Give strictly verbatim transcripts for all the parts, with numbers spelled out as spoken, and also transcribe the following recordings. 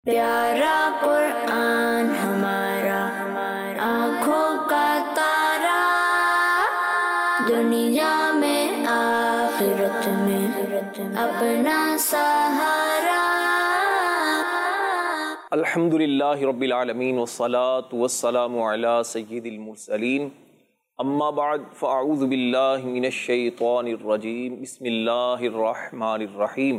پیارا قرآن ہمارا آنکھوں کا تارا، دنیا میں آخرت میں اپنا سہارا۔ الحمدللہ رب العالمین والصلاة والسلام علی سید المرسلین، اما بعد فاعوذ باللہ من الشیطان الرجیم، بسم اللہ الرحمن الرحیم۔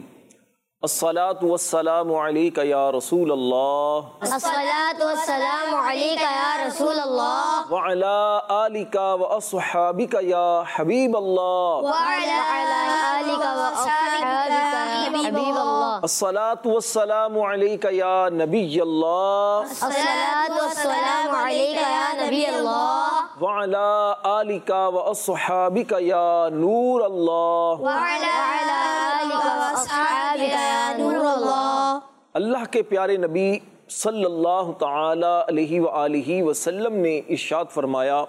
الصلاة والسلام علیک یا رسول اللہ، الصلاة والسلام علیک یا رسول اللہ، وعلی آلک واصحابک یا حبیب اللہ، وعلی آلک واصحابک یا حبیب اللہ، الصلاة والسلام علیک یا نبی اللہ، الصلاة والسلام علیک یا نبی اللہ، وعلی آلک واصحابک یا نور اللہ، وعلی آلک واصحابک یا نور اللہ۔ اللہ کے پیارے نبی صلی اللہ تعالی علیہ وآلہ وسلم نے ارشاد فرمایا،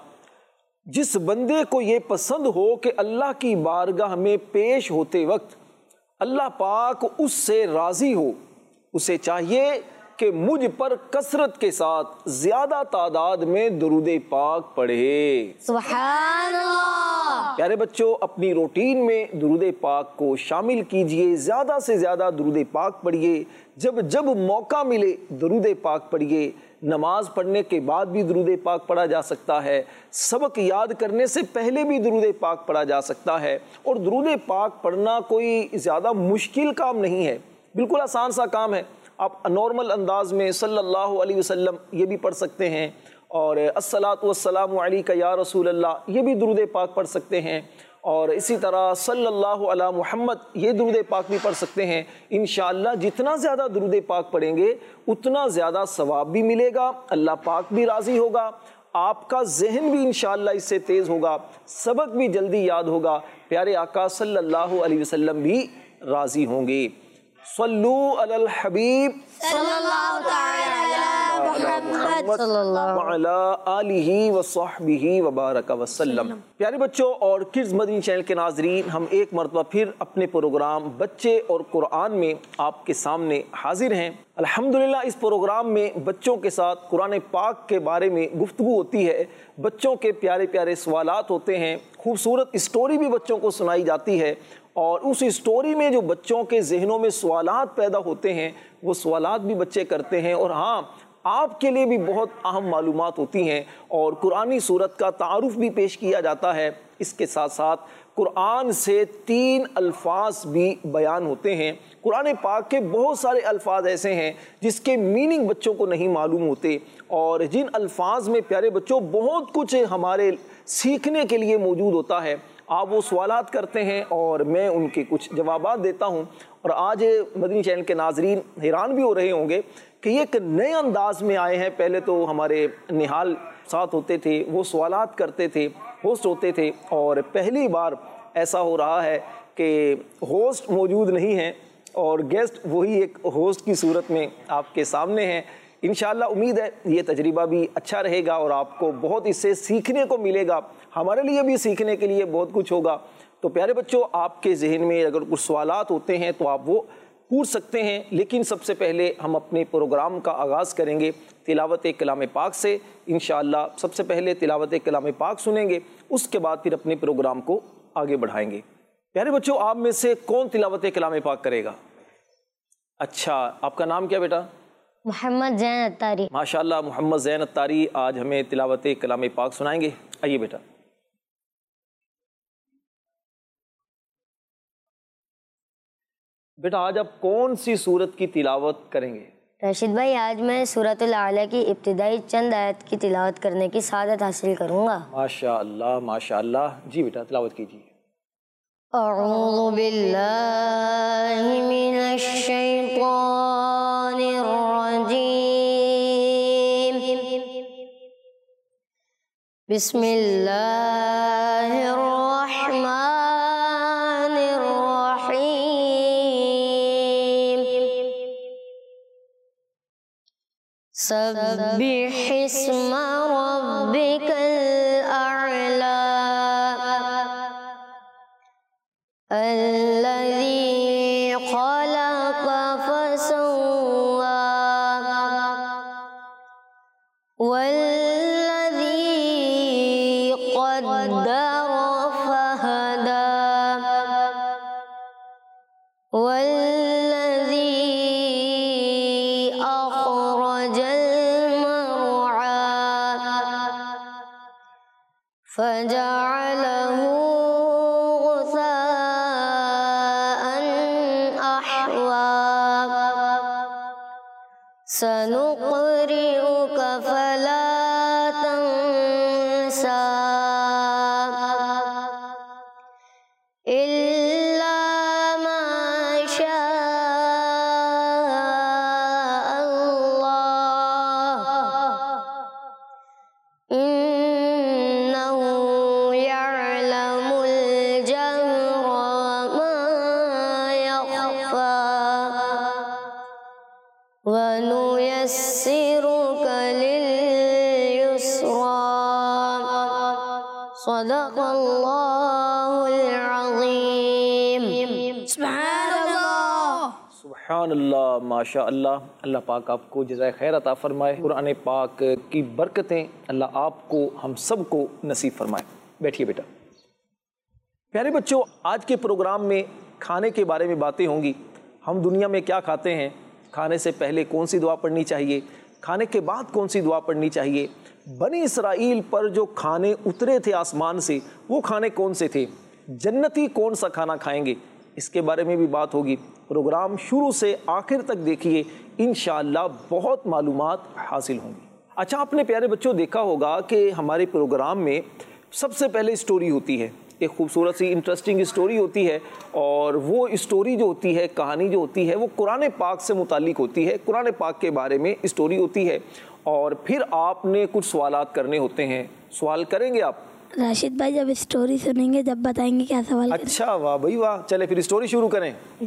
جس بندے کو یہ پسند ہو کہ اللہ کی بارگاہ میں پیش ہوتے وقت اللہ پاک اس سے راضی ہو، اسے چاہیے کہ مجھ پر کثرت کے ساتھ زیادہ تعداد میں درود پاک پڑھے۔ سبحان اللہ۔ پیارے بچوں، اپنی روٹین میں درود پاک کو شامل کیجئے، زیادہ سے زیادہ درود پاک پڑھیے، جب جب موقع ملے درود پاک پڑھیے۔ نماز پڑھنے کے بعد بھی درود پاک پڑھا جا سکتا ہے، سبق یاد کرنے سے پہلے بھی درود پاک پڑھا جا سکتا ہے، اور درود پاک پڑھنا کوئی زیادہ مشکل کام نہیں ہے، بالکل آسان سا کام ہے۔ آپ نارمل انداز میں صلی اللہ علیہ وسلم یہ بھی پڑھ سکتے ہیں، اور الصلاۃ والسلام علیک یا رسول اللہ یہ بھی درود پاک پڑھ سکتے ہیں، اور اسی طرح صلی اللہ علی محمد یہ درود پاک بھی پڑھ سکتے ہیں۔ انشاءاللہ جتنا زیادہ درود پاک پڑھیں گے اتنا زیادہ ثواب بھی ملے گا، اللہ پاک بھی راضی ہوگا، آپ کا ذہن بھی انشاءاللہ اس سے تیز ہوگا، سبق بھی جلدی یاد ہوگا، پیارے آقا صلی اللہ علیہ وسلم بھی راضی ہوں گے۔ صلو علی الحبیب صلی اللہ تعالی علی محمد صلی اللہ وعلی آلہ وصحبہ وبارک وسلم۔ پیارے بچوں اور کڈز مدنی چینل کے ناظرین، ہم ایک مرتبہ پھر اپنے پروگرام بچے اور قرآن میں آپ کے سامنے حاضر ہیں۔ الحمدللہ اس پروگرام میں بچوں کے ساتھ قرآن پاک کے بارے میں گفتگو ہوتی ہے، بچوں کے پیارے پیارے سوالات ہوتے ہیں، خوبصورت اسٹوری بھی بچوں کو سنائی جاتی ہے، اور اس اسٹوری میں جو بچوں کے ذہنوں میں سوالات پیدا ہوتے ہیں وہ سوالات بھی بچے کرتے ہیں، اور ہاں آپ کے لیے بھی بہت اہم معلومات ہوتی ہیں، اور قرآنی صورت کا تعارف بھی پیش کیا جاتا ہے۔ اس کے ساتھ ساتھ قرآن سے تین الفاظ بھی بیان ہوتے ہیں۔ قرآن پاک کے بہت سارے الفاظ ایسے ہیں جس کے میننگ بچوں کو نہیں معلوم ہوتے، اور جن الفاظ میں پیارے بچوں بہت کچھ ہمارے سیکھنے کے لیے موجود ہوتا ہے۔ آپ وہ سوالات کرتے ہیں اور میں ان کے کچھ جوابات دیتا ہوں، اور آج مدنی چینل کے ناظرین حیران بھی ہو رہے ہوں گے کہ یہ ایک نئے انداز میں آئے ہیں۔ پہلے تو ہمارے نہال ساتھ ہوتے تھے، وہ سوالات کرتے تھے، ہوسٹ ہوتے تھے، اور پہلی بار ایسا ہو رہا ہے کہ ہوسٹ موجود نہیں ہیں اور گیسٹ وہی ایک ہوسٹ کی صورت میں آپ کے سامنے ہیں۔ انشاءاللہ امید ہے یہ تجربہ بھی اچھا رہے گا اور آپ کو بہت اس سے سیکھنے کو ملے گا، ہمارے لیے بھی سیکھنے کے لیے بہت کچھ ہوگا۔ تو پیارے بچوں، آپ کے ذہن میں اگر کچھ سوالات ہوتے ہیں تو آپ وہ پوچھ سکتے ہیں، لیکن سب سے پہلے ہم اپنے پروگرام کا آغاز کریں گے تلاوت کلام پاک سے۔ انشاءاللہ سب سے پہلے تلاوت کلام پاک سنیں گے، اس کے بعد پھر اپنے پروگرام کو آگے بڑھائیں گے۔ پیارے بچوں، آپ میں سے کون تلاوت کلام پاک کرے گا؟ اچھا، آپ کا نام کیا بیٹا؟ محمد زین اتاری۔ ماشاءاللہ، محمد زین اتاری آج ہمیں تلاوت کلام پاک سنائیں گے۔ آئیے بیٹا۔ بیٹا آج آپ کون سی سورت کی تلاوت کریں گے؟ راشد بھائی، آج میں سورۃ الاعلیٰ کی ابتدائی چند آیت کی تلاوت کرنے کی سعادت حاصل کروں گا۔ ماشاءاللہ ماشاءاللہ، جی بیٹا تلاوت کیجیے۔ اعوذ باللہ من الشیطان الرجیم، بسم اللہ الرحمن الرحیم، سبح اسم ربک الاعلی الذی خلق فسوى والذی قدر فہدی والذی اخرج المرعى فجعله غثاء احوى سنقرئك فلا تنسى إلا ما شاء الله إنه يعلم الجهر وما يخفى وَنُيَسِّرُكَ لِلْيُسْرَى صدق اللہ العظیم. سبحان اللہ. سبحان اللہ، ماشاء اللہ. اللہ پاک آپ کو جزائے خیر عطا فرمائے. قرآن پاک کی برکتیں اللہ آپ کو ہم سب کو نصیب فرمائے. بیٹھیے بیٹا. پیارے بچوں، آج کے پروگرام میں کھانے کے بارے میں باتیں ہوں گی. ہم دنیا میں کیا کھاتے ہیں، کھانے سے پہلے کون سی دعا پڑھنی چاہیے، کھانے کے بعد کون سی دعا پڑھنی چاہیے، بنی اسرائیل پر جو کھانے اترے تھے آسمان سے وہ کھانے کون سے تھے، جنتی کون سا کھانا کھائیں گے، اس کے بارے میں بھی بات ہوگی. پروگرام شروع سے آخر تک دیکھیے، انشاءاللہ بہت معلومات حاصل ہوں گی. اچھا، آپ نے پیارے بچوں دیکھا ہوگا کہ ہمارے پروگرام میں سب سے پہلے اسٹوری ہوتی ہے، ایک خوبصورت سی انٹرسٹنگ اسٹوری ہوتی ہے، اور وہ اسٹوری جو ہوتی ہے، کہانی جو ہوتی ہے، وہ قرآن پاک سے متعلق ہوتی ہے. قرآن پاک کے بارے میں اسٹوری ہوتی ہے، اور پھر آپ نے کچھ سوالات کرنے ہوتے ہیں. سوال کریں گے آپ؟ راشد بھائی جب اسٹوری سنیں گے جب بتائیں گے کیا سوال کریں. اچھا، واہ بھائی واہ. چلے پھر اسٹوری شروع کریں.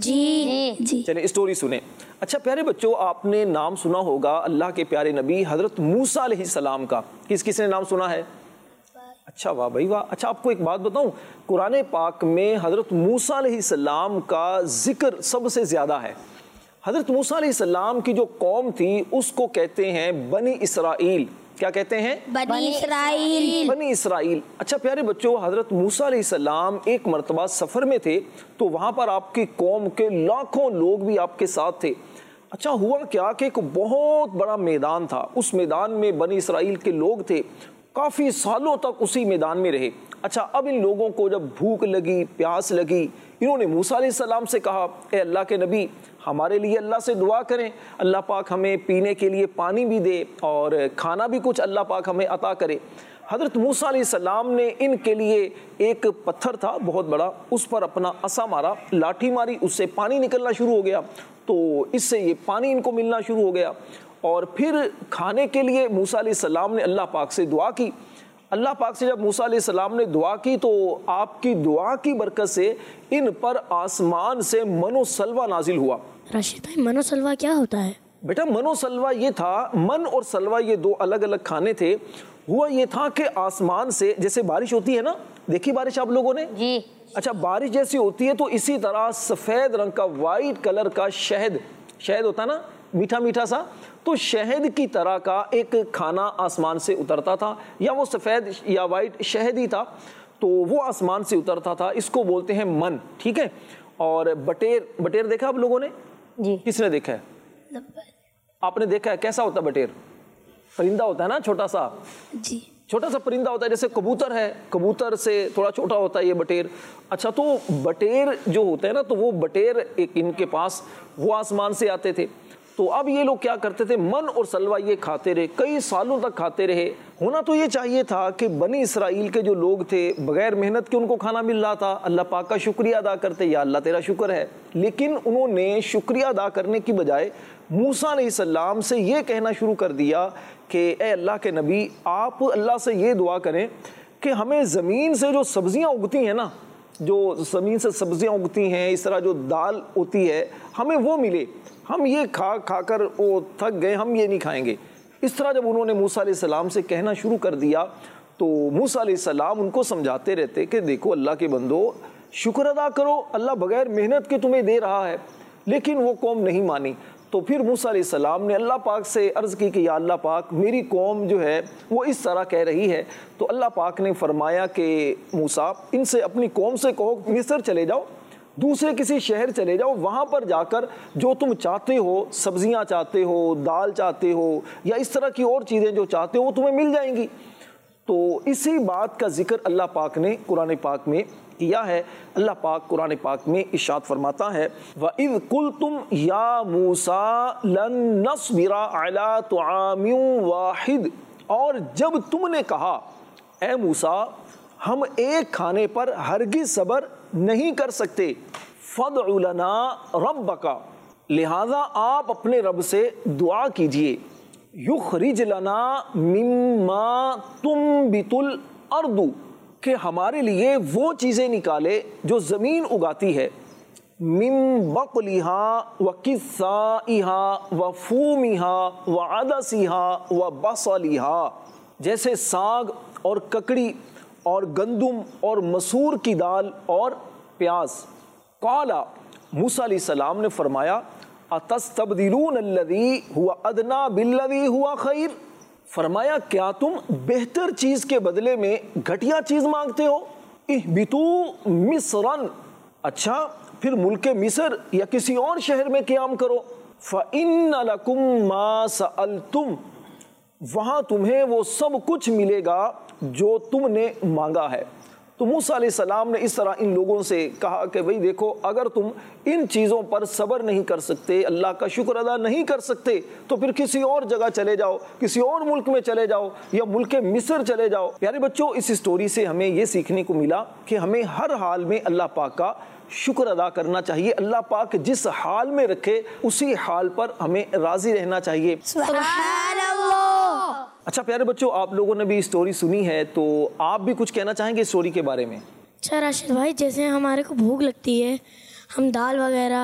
جی جی چلے اسٹوری سنیں. اچھا پیارے بچوں، آپ نے نام سنا ہوگا اللہ کے پیارے نبی حضرت موسیٰ علیہ السلام کا. کس کس نے نام سنا ہے؟ اچھا واہ بھائی واہ. اچھا آپ کو ایک بات بتاؤں، قرآن پاک میں حضرت موسیٰ علیہ السلام کا ذکر سب سے زیادہ ہے. حضرت موسیٰ علیہ السلام کی جو قوم تھی اس کو کہتے ہیں بنی اسرائیل. کیا کہتے ہیں؟ بنی اسرائیل. بنی اسرائیل. اچھا پیارے بچوں، حضرت موسیٰ علیہ السلام ایک مرتبہ سفر میں تھے تو وہاں پر آپ کی قوم کے لاکھوں لوگ بھی آپ کے ساتھ تھے. اچھا ہوا کیا کہ ایک بہت بڑا میدان تھا، اس میدان میں بنی اسرائیل کے لوگ تھے، کافی سالوں تک اسی میدان میں رہے. اچھا اب ان لوگوں کو جب بھوک لگی، پیاس لگی، انہوں نے موسیٰ علیہ السلام سے کہا اے اللہ کے نبی ہمارے لیے اللہ سے دعا کریں، اللہ پاک ہمیں پینے کے لیے پانی بھی دے اور کھانا بھی کچھ اللہ پاک ہمیں عطا کرے. حضرت موسیٰ علیہ السلام نے ان کے لیے ایک پتھر تھا بہت بڑا، اس پر اپنا عصا مارا، لاٹھی ماری، اس سے پانی نکلنا شروع ہو گیا. تو اس سے یہ پانی ان کو ملنا شروع ہو گیا. اور پھر کھانے کے لیے موسیٰ علیہ السلام نے اللہ پاک سے دعا کی. اللہ پاک سے جب موسیٰ علیہ السلام نے دعا کی تو آپ کی دعا کی برکت سے ان پر آسمان سے من و سلوہ نازل ہوا. راشد بھائی من و سلوہ کیا ہوتا ہے؟ بیٹا من و سلوہ یہ تھا، من اور سلوہ یہ دو الگ الگ کھانے تھے. ہوا یہ تھا کہ آسمان سے جیسے بارش ہوتی ہے نا، دیکھی بارش آپ لوگوں نے؟ جی. اچھا بارش جیسی ہوتی ہے تو اسی طرح سفید رنگ کا وائٹ کلر کا شہد، شہد ہوتا نا میٹھا میٹھا سا، تو شہد کی طرح کا ایک کھانا آسمان سے اترتا تھا، یا وہ سفید یا وائٹ شہد ہی تھا تو وہ آسمان سے اترتا تھا. اس کو بولتے ہیں من. ٹھیک ہے. اور بٹیر، بٹیر دیکھا آپ لوگوں نے؟ جی. کس نے دیکھا ہے؟ آپ نے دیکھا ہے؟ کیسا ہوتا ہے بٹیر؟ پرندہ ہوتا ہے نا چھوٹا سا. جی. چھوٹا سا پرندہ ہوتا ہے، جیسے کبوتر ہے، کبوتر سے تھوڑا چھوٹا ہوتا ہے یہ بٹیر. اچھا تو بٹیر جو ہوتے ہیں نا، تو وہ بٹیر ایک ان کے پاس وہ آسمان سے آتے تھے. تو اب یہ لوگ کیا کرتے تھے، من اور سلوہ یہ کھاتے رہے، کئی سالوں تک کھاتے رہے. ہونا تو یہ چاہیے تھا کہ بنی اسرائیل کے جو لوگ تھے بغیر محنت کے ان کو کھانا مل رہا تھا، اللہ پاک کا شکریہ ادا کرتے، یا اللہ تیرا شکر ہے. لیکن انہوں نے شکریہ ادا کرنے کی بجائے موسیٰ علیہ السلام سے یہ کہنا شروع کر دیا کہ اے اللہ کے نبی آپ اللہ سے یہ دعا کریں کہ ہمیں زمین سے جو سبزیاں اگتی ہیں نا، جو زمین سے سبزیاں اگتی ہیں، اس طرح جو دال ہوتی ہے، ہمیں وہ ملے. ہم یہ کھا کھا کر وہ تھک گئے، ہم یہ نہیں کھائیں گے. اس طرح جب انہوں نے موسیٰ علیہ السلام سے کہنا شروع کر دیا تو موسیٰ علیہ السلام ان کو سمجھاتے رہتے کہ دیکھو اللہ کے بندو شکر ادا کرو، اللہ بغیر محنت کے تمہیں دے رہا ہے. لیکن وہ قوم نہیں مانی. تو پھر موسیٰ علیہ السلام نے اللہ پاک سے عرض کی کہ یا اللہ پاک میری قوم جو ہے وہ اس طرح کہہ رہی ہے. تو اللہ پاک نے فرمایا کہ موسیٰ ان سے اپنی قوم سے کہو مصر چلے جاؤ, دوسرے کسی شہر چلے جاؤ, وہاں پر جا کر جو تم چاہتے ہو, سبزیاں چاہتے ہو, دال چاہتے ہو یا اس طرح کی اور چیزیں جو چاہتے ہو وہ تمہیں مل جائیں گی. تو اسی بات کا ذکر اللہ پاک نے قرآن پاک میں کیا ہے. اللہ پاک قرآن پاک میں ارشاد فرماتا ہے وَإِذْ قُلْتُمْ يَا مُوسَىٰ لَن نَّصْبِرَ عَلَىٰ طَعَامٍ وَاحِدٍ, اور جب تم نے کہا اے موسیٰ ہم ایک کھانے پر ہرگز صبر نہیں کر سکتے, فَادْعُ لَنَا رَبَّكَ, لہذا آپ اپنے رب سے دعا کیجئے, یخرج لنا مما تنبت الارض, کہ ہمارے لیے وہ چیزیں نکالے جو زمین اگاتی ہے, من بقلها وکثائها وفومها وعدسها وبصلها, جیسے ساگ اور ککڑی اور گندم اور مسور کی دال اور پیاز. قال موسیٰ علیہ السلام نے فرمایا اتستبدلون الذی هو ادنی بالذی هو خیر, فرمایا کیا تم بہتر چیز کے بدلے میں گھٹیا چیز مانگتے ہو. اہبطوا مصرا, اچھا پھر ملک مصر یا کسی اور شہر میں قیام کرو. فإن لکم ما سألتم, وہاں تمہیں وہ سب کچھ ملے گا جو تم نے مانگا ہے. تو موسیٰ علیہ السلام نے اس طرح ان لوگوں سے کہا کہ بھئی دیکھو اگر تم ان چیزوں پر صبر نہیں کر سکتے, اللہ کا شکر ادا نہیں کر سکتے, تو پھر کسی اور جگہ چلے جاؤ, کسی اور ملک میں چلے جاؤ یا ملک مصر چلے جاؤ. پیارے بچوں اس اسٹوری سے ہمیں یہ سیکھنے کو ملا کہ ہمیں ہر حال میں اللہ پاک کا شکر ادا کرنا چاہیے. اللہ پاک جس حال میں رکھے اسی حال پر ہمیں راضی رہنا چاہیے. سبحان اللہ. اچھا پیارے بچوں آپ لوگوں نے بھی اسٹوری سنی ہے, تو آپ بھی کچھ کہنا چاہیں گے اسٹوری کے بارے میں؟ اچھا راشد بھائی, جیسے ہمارے کو بھوک لگتی ہے, ہم دال وغیرہ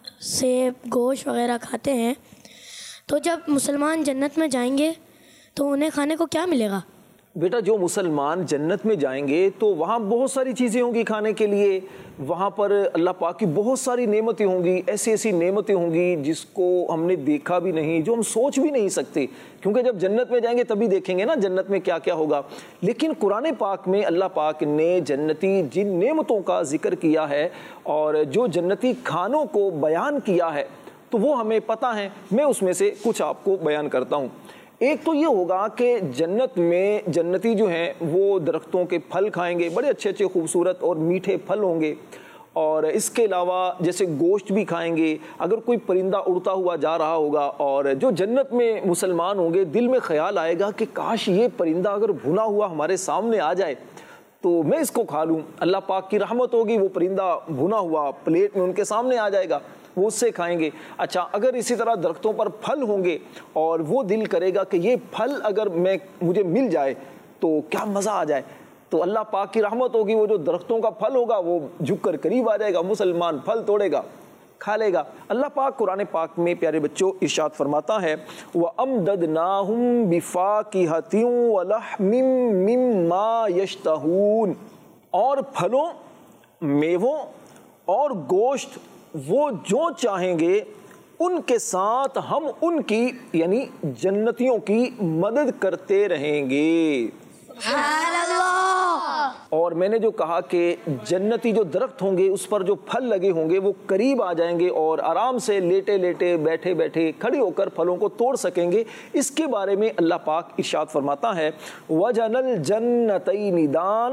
سیب گوشت وغیرہ کھاتے ہیں, تو جب مسلمان جنت میں جائیں گے تو انہیں کھانے کو کیا ملے گا؟ بیٹا جو مسلمان جنت میں جائیں گے تو وہاں بہت ساری چیزیں ہوں گی کھانے کے لیے, وہاں پر اللہ پاک کی بہت ساری نعمتیں ہوں گی, ایسی ایسی نعمتیں ہوں گی جس کو ہم نے دیکھا بھی نہیں, جو ہم سوچ بھی نہیں سکتے, کیونکہ جب جنت میں جائیں گے تبھی دیکھیں گے نا جنت میں کیا کیا ہوگا. لیکن قرآن پاک میں اللہ پاک نے جنتی جن نعمتوں کا ذکر کیا ہے اور جو جنتی کھانوں کو بیان کیا ہے تو وہ ہمیں پتہ ہے. میں اس میں سے کچھ آپ کو بیان کرتا ہوں. ایک تو یہ ہوگا کہ جنت میں جنتی جو ہیں وہ درختوں کے پھل کھائیں گے, بڑے اچھے اچھے خوبصورت اور میٹھے پھل ہوں گے, اور اس کے علاوہ جیسے گوشت بھی کھائیں گے. اگر کوئی پرندہ اڑتا ہوا جا رہا ہوگا اور جو جنت میں مسلمان ہوں گے دل میں خیال آئے گا کہ کاش یہ پرندہ اگر بھنا ہوا ہمارے سامنے آ جائے تو میں اس کو کھا لوں. اللہ پاک کی رحمت ہوگی, وہ پرندہ بھنا ہوا پلیٹ میں ان کے سامنے آ جائے گا, وہ اس سے کھائیں گے. اچھا اگر اسی طرح درختوں پر پھل ہوں گے اور وہ دل کرے گا کہ یہ پھل اگر میں مجھے مل جائے تو کیا مزہ آ جائے, تو اللہ پاک کی رحمت ہوگی, وہ جو درختوں کا پھل ہوگا وہ جھک کر قریب آ جائے گا, مسلمان پھل توڑے گا, کھا لے گا. اللہ پاک قرآن پاک میں پیارے بچوں ارشاد فرماتا ہے وَأَمْدَدْنَاهُمْ بِفَاكِهَةٍ وَلَحْمٍ مِّمَّا يَشْتَهُونَ, اور پھلوں, میووں اور گوشت وہ جو چاہیں گے ان کے ساتھ ہم ان کی یعنی جنتیوں کی مدد کرتے رہیں گے. سبحان اللہ. اور میں نے جو کہا کہ جنتی جو درخت ہوں گے اس پر جو پھل لگے ہوں گے وہ قریب آ جائیں گے اور آرام سے لیٹے لیٹے بیٹھے بیٹھے کھڑے ہو کر پھلوں کو توڑ سکیں گے. اس کے بارے میں اللہ پاک ارشاد فرماتا ہے وَجَنَ الْجَنَّتَيْنِ دَانٍ,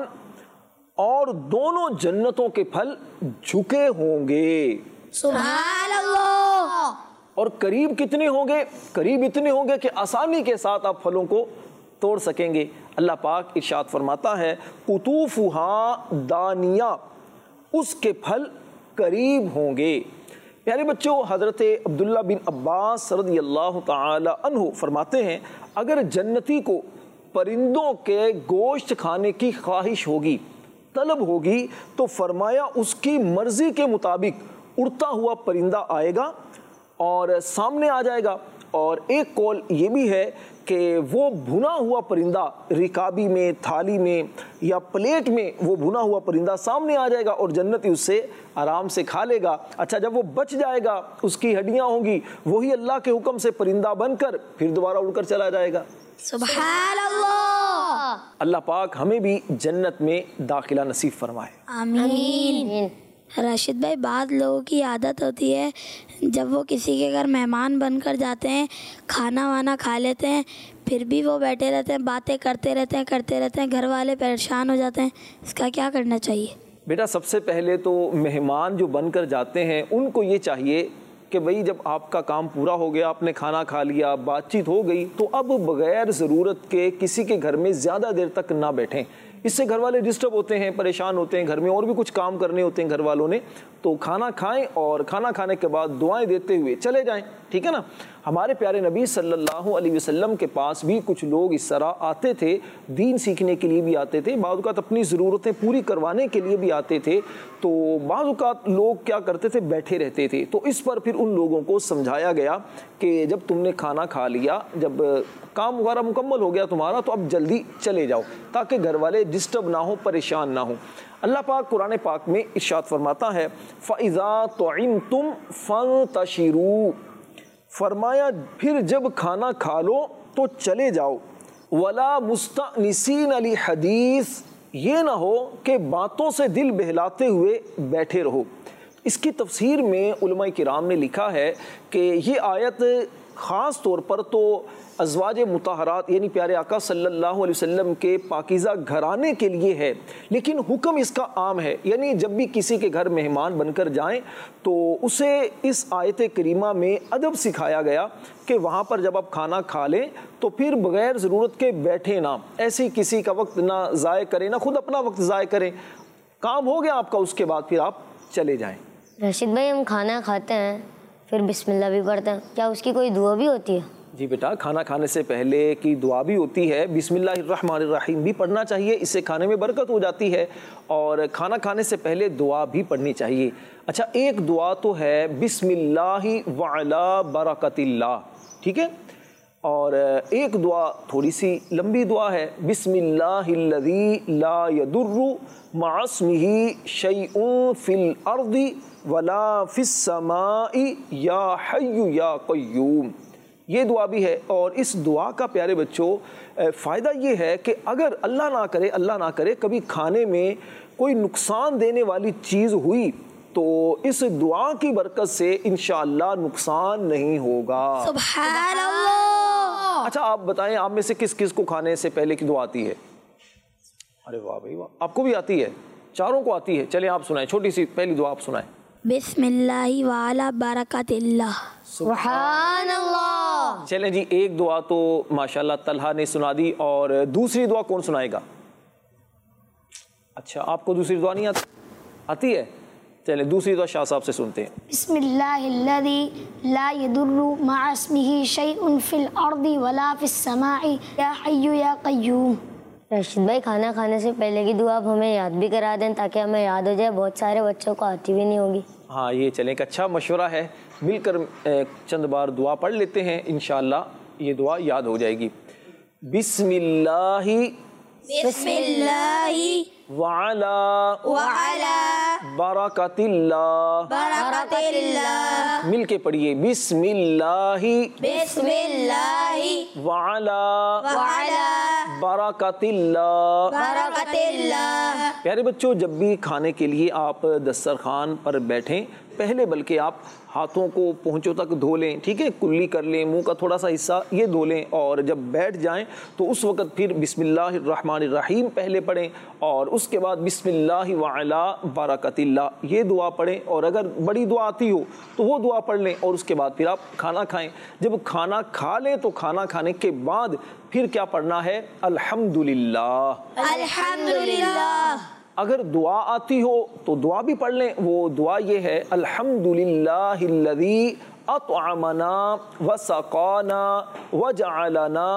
اور دونوں جنتوں کے پھل جھکے ہوں گے. سبحان اللہ. اور قریب کتنے ہوں گے؟ قریب اتنے ہوں گے کہ آسانی کے ساتھ آپ پھلوں کو توڑ سکیں گے. اللہ پاک ارشاد فرماتا ہے قطوفها دانیہ, اس کے پھل قریب ہوں گے. پیارے بچوں حضرت عبداللہ بن عباس رضی اللہ تعالی عنہ فرماتے ہیں اگر جنتی کو پرندوں کے گوشت کھانے کی خواہش ہوگی, طلب ہوگی, تو فرمایا اس کی مرضی کے مطابق اڑتا ہوا پرندہ آئے گا اور سامنے آ جائے گا اور ایک قول یہ بھی ہے کہ وہ بھنا ہوا پرندہ رکابی میں، تھالی میں یا پلیٹ میں وہ بھنا ہوا پرندہ سامنے آ جائے گا اور جنتی اس سے آرام سے کھا لے گا۔ اچھا جب وہ بچ جائے گا، اس کی ہڈیاں ہوں گی، وہی اللہ کے حکم سے پرندہ بن کر پھر دوبارہ اڑ کر چلا جائے گا۔ سبحان اللہ۔ اللہ پاک ہمیں بھی جنت میں داخلہ نصیب فرمائے، آمین۔ راشد بھائی، بعض لوگوں کی عادت ہوتی ہے جب وہ کسی کے گھر مہمان بن کر جاتے ہیں، کھانا وانا کھا لیتے ہیں، پھر بھی وہ بیٹھے رہتے ہیں، باتیں کرتے رہتے ہیں کرتے رہتے ہیں گھر والے پریشان ہو جاتے ہیں، اس کا کیا کرنا چاہیے؟ بیٹا سب سے پہلے تو مہمان جو بن کر جاتے ہیں ان کو یہ چاہیے کہ بھئی جب آپ کا کام پورا ہو گیا، آپ نے کھانا کھا لیا، بات چیت ہو گئی، تو اب بغیر ضرورت کے کسی کے گھر میں زیادہ دیر تک نہ بیٹھیں۔ اس سے گھر والے ڈسٹرب ہوتے ہیں، پریشان ہوتے ہیں، گھر میں اور بھی کچھ کام کرنے ہوتے ہیں گھر والوں نے، تو کھانا کھائیں اور کھانا کھانے کے بعد دعائیں دیتے ہوئے چلے جائیں، ٹھیک ہے نا۔ ہمارے پیارے نبی صلی اللہ علیہ وسلم کے پاس بھی کچھ لوگ اس طرح آتے تھے، دین سیکھنے کے لیے بھی آتے تھے، بعض اوقات اپنی ضرورتیں پوری کروانے کے لیے بھی آتے تھے، تو بعض اوقات لوگ کیا کرتے تھے، بیٹھے رہتے تھے۔ تو اس پر پھر ان لوگوں کو سمجھایا گیا کہ جب تم نے کھانا کھا لیا، جب کام وغیرہ مکمل ہو گیا تمہارا، تو اب جلدی چلے جاؤ تاکہ گھر والے ڈسٹرب نہ ہو، پریشان نہ ہوں۔ اللہ پاک قرآن پاک میں ارشاد فرماتا ہے فَإِذَا طُعِمْتُمْ فَانْتَشِرُوا، فرمایا پھر جب کھانا کھا لو تو چلے جاؤ، وَلَا مُسْتَأْنِسِينَ لِحَدِيث، یہ نہ ہو کہ باتوں سے دل بہلاتے ہوئے بیٹھے رہو۔ اس کی تفسیر میں علماء کرام نے لکھا ہے کہ یہ آیت خاص طور پر تو ازواج مطہرات یعنی پیارے آقا صلی اللہ علیہ وسلم کے پاکیزہ گھرانے کے لیے ہے، لیکن حکم اس کا عام ہے، یعنی جب بھی کسی کے گھر مہمان بن کر جائیں تو اسے اس آیت کریمہ میں ادب سکھایا گیا کہ وہاں پر جب آپ کھانا کھا لیں تو پھر بغیر ضرورت کے بیٹھے نہ، ایسے کسی کا وقت نہ ضائع کریں، نہ خود اپنا وقت ضائع کریں، کام ہو گیا آپ کا، اس کے بعد پھر آپ چلے جائیں۔ راشد بھائی، ہم کھانا کھاتے ہیں پھر بسم اللہ بھی پڑھتے ہیں، کیا اس کی کوئی دعا بھی ہوتی ہے؟ جی بیٹا، کھانا کھانے سے پہلے کی دعا بھی ہوتی ہے، بسم اللہ الرحمن الرحیم بھی پڑھنا چاہیے، اس سے کھانے میں برکت ہو جاتی ہے، اور کھانا کھانے سے پہلے دعا بھی پڑھنی چاہیے۔ اچھا، ایک دعا تو ہے بسم اللہ وعلی برکت اللہ، ٹھیک ہے، اور ایک دعا تھوڑی سی لمبی دعا ہے، بسم اللہ الذی لا یضر مع اسمہ شیء فی الارض ولا فی السماء یا حی یا قیوم، یہ دعا بھی ہے۔ اور اس دعا کا پیارے بچوں فائدہ یہ ہے کہ اگر اللہ نہ کرے اللہ نہ کرے کبھی کھانے میں کوئی نقصان دینے والی چیز ہوئی تو اس دعا کی برکت سے انشاءاللہ نقصان نہیں ہوگا۔ سبحان اللہ۔ اچھا آپ بتائیں، آپ میں سے کس کس کو کھانے سے پہلے کی دعا آتی ہے؟ ارے واہ بھائی واہ، آپ کو بھی آتی ہے؟ چاروں کو آتی ہے؟ چلیں آپ سنائیں، چھوٹی سی پہلی دعا آپ سنائیں۔ بسم اللہ وعلی برکت اللہ۔ سبحان اللہ۔ چلیں جی، ایک دعا تو ماشاءاللہ طلحہ نے سنا دی، اور دوسری دعا کون سنائے گا؟ اچھا، آپ کو دوسری دعا نہیں آتی؟ آتی ہے؟ چلیں دوسری دعا شاہ صاحب سے سنتے ہیں۔ بسم اللہ الذی لا یضر مع اسمہ شیء فی الارض ولا فی السماء یا حی یا قیوم۔ راشد بھائی، کھانا کھانے سے پہلے کی دعا آپ ہمیں یاد بھی کرا دیں تاکہ ہمیں یاد ہو جائے، بہت سارے بچوں کو آتی بھی نہیں ہوگی۔ ہاں، یہ چلیں ایک اچھا مشورہ ہے، مل کر چند بار دعا پڑھ لیتے ہیں، انشاءاللہ یہ دعا یاد ہو جائے گی۔ بسم اللہ بسم اللہ وعلی وعلی برکت اللہ، برکت اللہ، مل کے پڑھیے، بسم اللہ بسم اللہ وعلی وعلی برکت اللہ۔ برکت اللہ۔ پیارے بچوں، جب بھی کھانے کے لیے آپ دسترخوان پر بیٹھیں، پہلے بلکہ آپ ہاتھوں کو پہنچوں تک دھو لیں، ٹھیک ہے، کلی کر لیں، منہ کا تھوڑا سا حصہ یہ دھو لیں، اور جب بیٹھ جائیں تو اس وقت پھر بسم اللہ الرحمن الرحیم پہلے پڑھیں، اور اس کے بعد بسم اللہ وعلی برکت اللہ یہ دعا پڑھیں، اور اگر بڑی دعا آتی ہو تو وہ دعا پڑھ لیں، اور اس کے بعد پھر آپ کھانا کھائیں۔ جب کھانا کھا لیں تو کھانا کھانے کے بعد پھر کیا پڑھنا ہے؟ الحمدللہ۔ الحمدللہ۔ اگر دعا آتی ہو تو دعا بھی پڑھ لیں، وہ دعا یہ ہے، الحمدللہ الذی اطعمنا وسقانا وجعلنا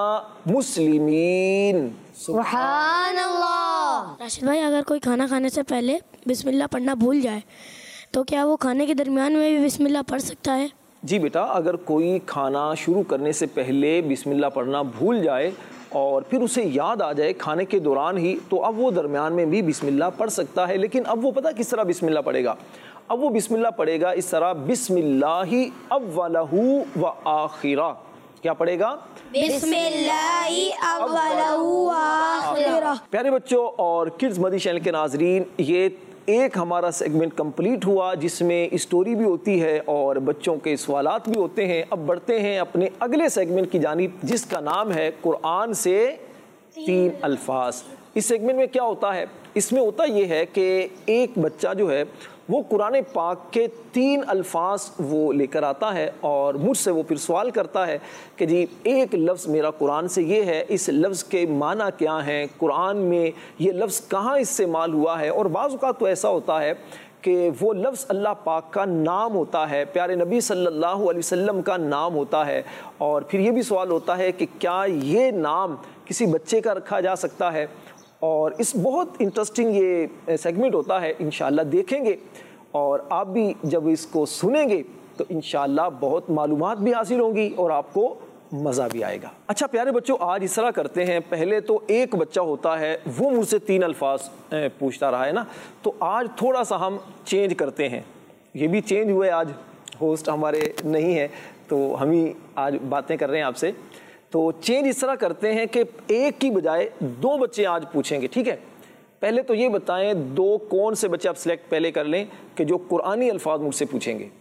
مسلمین۔ سبحان اللہ۔ راشد بھائی، اگر کوئی کھانا کھانے سے پہلے بسم اللہ پڑھنا بھول جائے تو کیا وہ کھانے کے درمیان میں بھی بسم اللہ پڑھ سکتا ہے؟ جی بیٹا، اگر کوئی کھانا شروع کرنے سے پہلے بسم اللہ پڑھنا بھول جائے اور پھر اسے یاد آ جائے کھانے کے دوران ہی، تو اب وہ درمیان میں بھی بسم اللہ پڑھ سکتا ہے، لیکن اب وہ پتہ کس طرح بسم اللہ پڑھے گا؟ اب وہ بسم اللہ پڑھے گا اس طرح، بسم اللہ اولہ و آخرہ. کیا پڑھے گا؟ بسم اللہ اولہ و آخرہ. پیارے بچوں اور کڈز مدنی چینل کے ناظرین، یہ ایک ہمارا سیگمنٹ کمپلیٹ ہوا جس میں اسٹوری بھی ہوتی ہے اور بچوں کے سوالات بھی ہوتے ہیں. اب بڑھتے ہیں اپنے اگلے سیگمنٹ کی جانب جس کا نام ہے قرآن سے تین الفاظ. اس سیگمنٹ میں کیا ہوتا ہے؟ اس میں ہوتا یہ ہے کہ ایک بچہ جو ہے وہ قرآن پاک کے تین الفاظ وہ لے کر آتا ہے اور مجھ سے وہ پھر سوال کرتا ہے کہ جی ایک لفظ میرا قرآن سے یہ ہے، اس لفظ کے معنی کیا ہیں، قرآن میں یہ لفظ کہاں استعمال ہوا ہے. اور بعض اوقات تو ایسا ہوتا ہے کہ وہ لفظ اللہ پاک کا نام ہوتا ہے، پیارے نبی صلی اللہ علیہ وسلم کا نام ہوتا ہے. اور پھر یہ بھی سوال ہوتا ہے کہ کیا یہ نام کسی بچے کا رکھا جا سکتا ہے. اور اس بہت انٹرسٹنگ یہ سیگمنٹ ہوتا ہے، انشاءاللہ دیکھیں گے اور آپ بھی جب اس کو سنیں گے تو انشاءاللہ بہت معلومات بھی حاصل ہوں گی اور آپ کو مزہ بھی آئے گا. اچھا پیارے بچوں، آج اس طرح کرتے ہیں، پہلے تو ایک بچہ ہوتا ہے وہ مجھ سے تین الفاظ پوچھتا رہا ہے نا، تو آج تھوڑا سا ہم چینج کرتے ہیں. یہ بھی چینج ہوئے، آج ہوسٹ ہمارے نہیں ہے تو ہم ہی آج باتیں کر رہے ہیں آپ سے. تو چینج اس طرح کرتے ہیں کہ ایک کی بجائے دو بچے آج پوچھیں گے، ٹھیک ہے؟ پہلے تو یہ بتائیں دو کون سے بچے آپ سلیکٹ پہلے کر لیں کہ جو قرآنی الفاظ مجھ سے پوچھیں گے.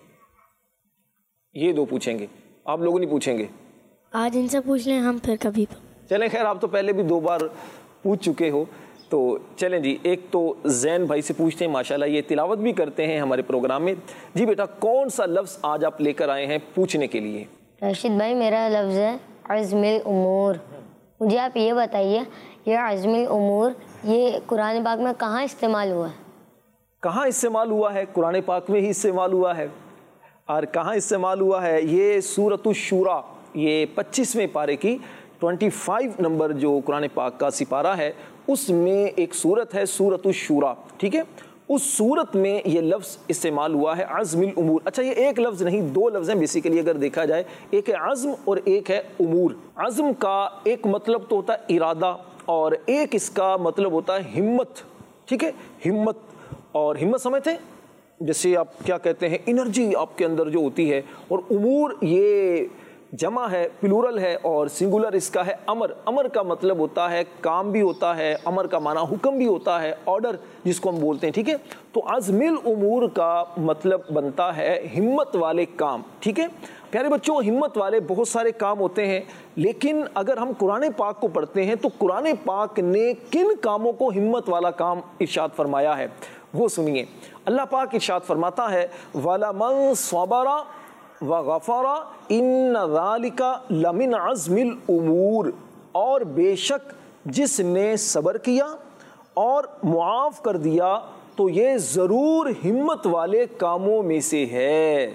یہ دو پوچھیں گے، آپ لوگوں نہیں پوچھیں گے؟ آج ان سے پوچھ لیں ہم، پھر کبھی. چلیں خیر، آپ تو پہلے بھی دو بار پوچھ چکے ہو تو چلیں جی ایک تو زین بھائی سے پوچھتے ہیں، ماشاءاللہ یہ تلاوت بھی کرتے ہیں ہمارے پروگرام میں. جی بیٹا، کون سا لفظ آج آپ لے کر آئے ہیں پوچھنے کے لیے؟ راشد بھائی، میرا لفظ ہے عزم الامور. مجھے آپ یہ بتائیے یہ عزم الامور یہ قرآن پاک میں کہاں استعمال ہوا ہے؟ کہاں استعمال ہوا ہے؟ قرآن پاک میں ہی استعمال ہوا ہے. اور کہاں استعمال ہوا ہے؟ یہ سورۃ الشورى، یہ پچیسویں پارے کی پچیس نمبر جو قرآن پاک کا سپارہ ہے اس میں ایک سورت ہے سورۃ الشورى، ٹھیک ہے؟ اس سورت میں یہ لفظ استعمال ہوا ہے عزم الامور. اچھا یہ ایک لفظ نہیں، دو لفظ ہیں بیسیکلی اگر دیکھا جائے، ایک ہے عزم اور ایک ہے امور. عزم کا ایک مطلب تو ہوتا ہے ارادہ اور ایک اس کا مطلب ہوتا ہے ہمت، ٹھیک ہے؟ ہمت. اور ہمت سمجھتے ہیں جیسے آپ کیا کہتے ہیں، انرجی آپ کے اندر جو ہوتی ہے. اور امور یہ جمع ہے، پلورل ہے، اور سنگولر اس کا ہے امر. امر کا مطلب ہوتا ہے کام بھی ہوتا ہے، امر کا معنی حکم بھی ہوتا ہے، آرڈر جس کو ہم بولتے ہیں، ٹھیک ہے؟ تو عزم الامور کا مطلب بنتا ہے ہمت والے کام، ٹھیک ہے؟ پیارے بچوں، ہمت والے بہت سارے کام ہوتے ہیں، لیکن اگر ہم قرآن پاک کو پڑھتے ہیں تو قرآن پاک نے کن کاموں کو ہمت والا کام ارشاد فرمایا ہے وہ سنیے. اللہ پاک ارشاد فرماتا ہے وَلَمَنْ صَبَرَ وَغَفَرَ إِنَّ ذَلِكَ لَمِنْ عَزْمِ الْأُمُورِ، اور بے شک جس نے صبر کیا اور معاف کر دیا تو یہ ضرور ہمت والے کاموں میں سے ہے.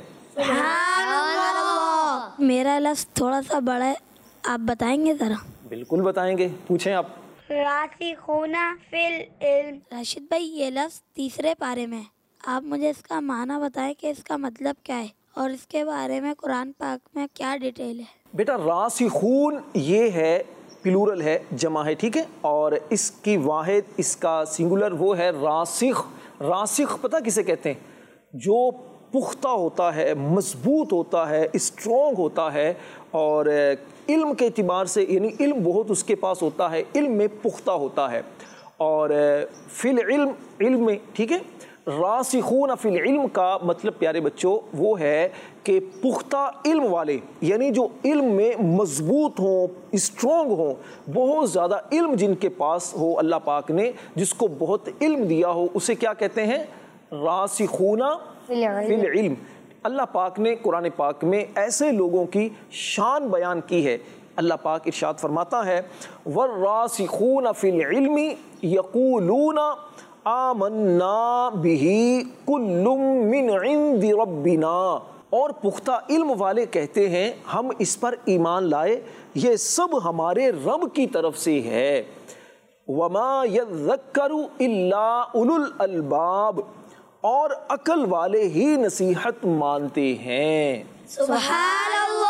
میرا لفظ تھوڑا سا بڑا ہے، آپ بتائیں گے ذرا؟ بالکل بتائیں گے، پوچھیں آپ. راسخون فی العلم. راشد بھائی یہ لفظ تیسرے پارے میں ہے، آپ مجھے اس کا معنی بتائیں کہ اس کا مطلب کیا ہے اور اس کے بارے میں قرآن پاک میں کیا ڈیٹیل ہے؟ بیٹا راسخون یہ ہے پلورل ہے، جمع ہے، ٹھیک ہے؟ اور اس کی واحد اس کا سنگولر وہ ہے راسخ. راسخ پتہ کسے کہتے ہیں؟ جو پختہ ہوتا ہے، مضبوط ہوتا ہے، اسٹرانگ ہوتا ہے، اور علم کے اعتبار سے یعنی علم بہت اس کے پاس ہوتا ہے، علم میں پختہ ہوتا ہے. اور فی العلم علم میں، ٹھیک ہے؟ راسخون فی العلم کا مطلب پیارے بچوں وہ ہے کہ پختہ علم والے، یعنی جو علم میں مضبوط ہوں، اسٹرانگ ہوں، بہت زیادہ علم جن کے پاس ہو، اللہ پاک نے جس کو بہت علم دیا ہو، اسے کیا کہتے ہیں؟ راسخون فی العلم. اللہ پاک نے قرآن پاک میں ایسے لوگوں کی شان بیان کی ہے. اللہ پاک ارشاد فرماتا ہے والراسخون فی العلم یقولون آمنا بہ کل من عند ربنا، اور پختہ علم والے کہتے ہیں ہم اس پر ایمان لائے، یہ سب ہمارے رب کی طرف سے ہے. وما یذکر الا اولو الالباب، اور عقل والے ہی نصیحت مانتے ہیں. سبحان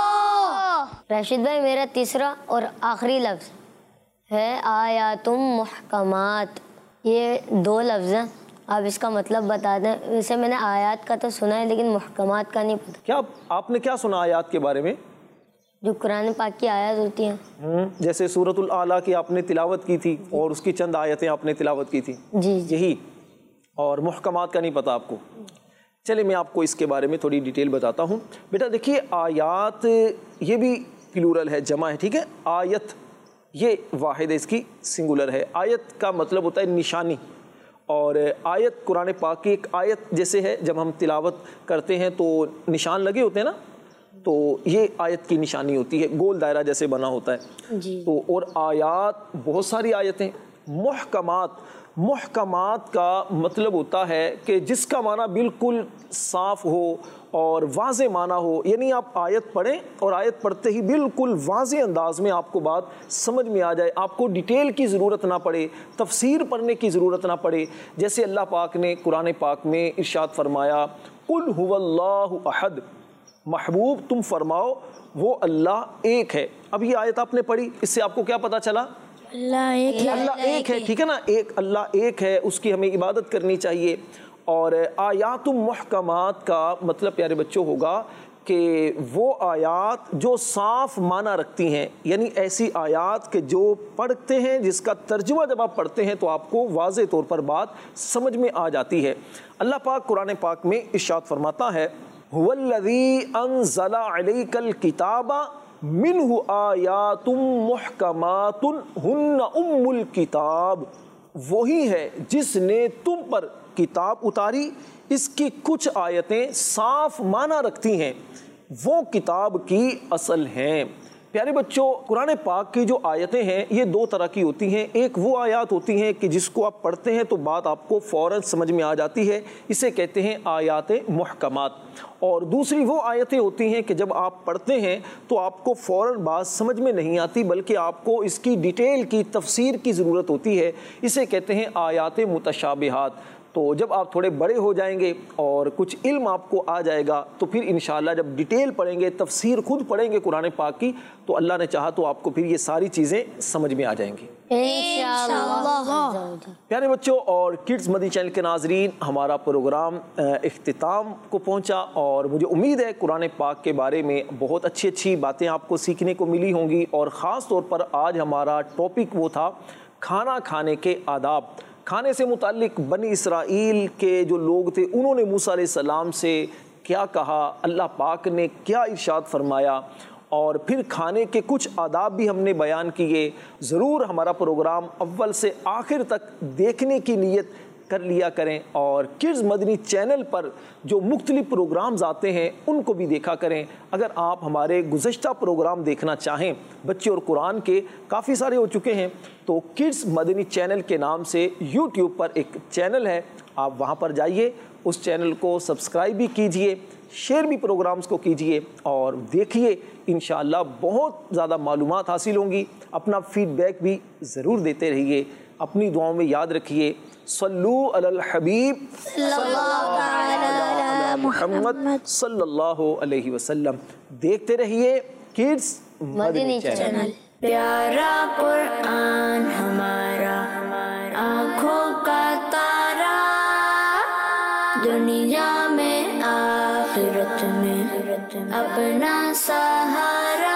اللہ۔ راشد بھائی میرا تیسرا اور آخری لفظ ہے آیاتم محکمات، یہ دو لفظ ہیں، آپ اس کا مطلب بتا دیں۔ ویسے میں نے آیات کا تو سنا ہے لیکن محکمات کا نہیں پتہ۔ کیا آپ نے کیا سنا آیات کے بارے میں؟ جو قرآن پاک کی آیات ہوتی ہیں، جیسے سورۃ الاعلیٰ کی آپ نے تلاوت کی تھی اور اس کی چند آیتیں آپ نے تلاوت کی تھی، جی جی یہی، اور محکمات کا نہیں پتہ آپ کو؟ چلے میں آپ کو اس کے بارے میں تھوڑی ڈیٹیل بتاتا ہوں۔ بیٹا دیکھیے، آیات یہ بھی پلورل ہے، جمع ہے، ٹھیک ہے؟ آیت یہ واحد ہے، اس کی سنگولر ہے۔ آیت کا مطلب ہوتا ہے نشانی، اور آیت قرآن پاک کی ایک آیت جیسے ہے، جب ہم تلاوت کرتے ہیں تو نشان لگے ہوتے ہیں نا، تو یہ آیت کی نشانی ہوتی ہے، گول دائرہ جیسے بنا ہوتا ہے جی۔ تو۔ اور آیات بہت ساری آیتیں۔ محکمات، محکمات کا مطلب ہوتا ہے کہ جس کا معنی بالکل صاف ہو اور واضح معنی ہو، یعنی آپ آیت پڑھیں اور آیت پڑھتے ہی بالکل واضح انداز میں آپ کو بات سمجھ میں آ جائے، آپ کو ڈیٹیل کی ضرورت نہ پڑے، تفسیر پڑھنے کی ضرورت نہ پڑے۔ جیسے اللہ پاک نے قرآن پاک میں ارشاد فرمایا، قل هو اللہ احد، محبوب تم فرماؤ وہ اللہ ایک ہے۔ اب یہ آیت آپ نے پڑھی، اس سے آپ کو کیا پتہ چلا؟ اللہ ایک ہے۔ اللہ ایک ہے، ٹھیک ہے نا؟ ایک اللہ ایک ہے، اس کی ہمیں عبادت کرنی چاہیے۔ اور آیات محکمات کا مطلب پیارے بچوں ہوگا کہ وہ آیات جو صاف معنی رکھتی ہیں، یعنی ایسی آیات کہ جو پڑھتے ہیں، جس کا ترجمہ جب آپ پڑھتے ہیں تو آپ کو واضح طور پر بات سمجھ میں آ جاتی ہے۔ اللہ پاک قرآن پاک میں ارشاد فرماتا ہے، هو الذی انزل علیک الکتاب منہ آیات محکمات ہن ام الکتاب، وہی ہے جس نے تم پر کتاب اتاری، اس کی کچھ آیتیں صاف معنی رکھتی ہیں، وہ کتاب کی اصل ہیں۔ پیارے بچوں، قرآن پاک کی جو آیتیں ہیں یہ دو طرح کی ہوتی ہیں۔ ایک وہ آیات ہوتی ہیں کہ جس کو آپ پڑھتے ہیں تو بات آپ کو فوراً سمجھ میں آ جاتی ہے، اسے کہتے ہیں آیات محکمات۔ اور دوسری وہ آیتیں ہوتی ہیں کہ جب آپ پڑھتے ہیں تو آپ کو فوراً بات سمجھ میں نہیں آتی، بلکہ آپ کو اس کی ڈیٹیل کی تفسیر کی ضرورت ہوتی ہے، اسے کہتے ہیں آیات متشابہات۔ تو جب آپ تھوڑے بڑے ہو جائیں گے اور کچھ علم آپ کو آ جائے گا تو پھر انشاءاللہ جب ڈیٹیل پڑھیں گے، تفسیر خود پڑھیں گے قرآن پاک کی، تو اللہ نے چاہا تو آپ کو پھر یہ ساری چیزیں سمجھ میں آ جائیں گی انشاءاللہ۔ پیارے بچوں اور کڈز مدنی چینل کے ناظرین، ہمارا پروگرام اختتام کو پہنچا اور مجھے امید ہے قرآن پاک کے بارے میں بہت اچھی اچھی باتیں آپ کو سیکھنے کو ملی ہوں گی۔ اور خاص طور پر آج ہمارا ٹاپک وہ تھا کھانا کھانے کے آداب۔ کھانے سے متعلق بنی اسرائیل کے جو لوگ تھے، انہوں نے موسیٰ علیہ السلام سے کیا کہا، اللہ پاک نے کیا ارشاد فرمایا، اور پھر کھانے کے کچھ آداب بھی ہم نے بیان کیے۔ ضرور ہمارا پروگرام اول سے آخر تک دیکھنے کی نیت کر لیا کریں، اور کڈز مدنی چینل پر جو مختلف پروگرامز آتے ہیں ان کو بھی دیکھا کریں۔ اگر آپ ہمارے گزشتہ پروگرام دیکھنا چاہیں، بچے اور قرآن کے کافی سارے ہو چکے ہیں، تو کڈز مدنی چینل کے نام سے یوٹیوب پر ایک چینل ہے، آپ وہاں پر جائیے، اس چینل کو سبسکرائب بھی کیجئے، شیئر بھی پروگرامز کو کیجئے اور دیکھیے، انشاءاللہ بہت زیادہ معلومات حاصل ہوں گی۔ اپنا فیڈ بیک بھی ضرور دیتے رہیے، اپنی دعاؤں میں یاد رکھیے، صلو علی الحبیب صلی اللہ علی محمد صلی اللہ علیہ وسلم۔ دیکھتے رہیے کڈز مدنی چینل۔ پیارا قرآن ہمارا آنکھوں کا تارا، دنیا میں آخرت میں اپنا سہارا،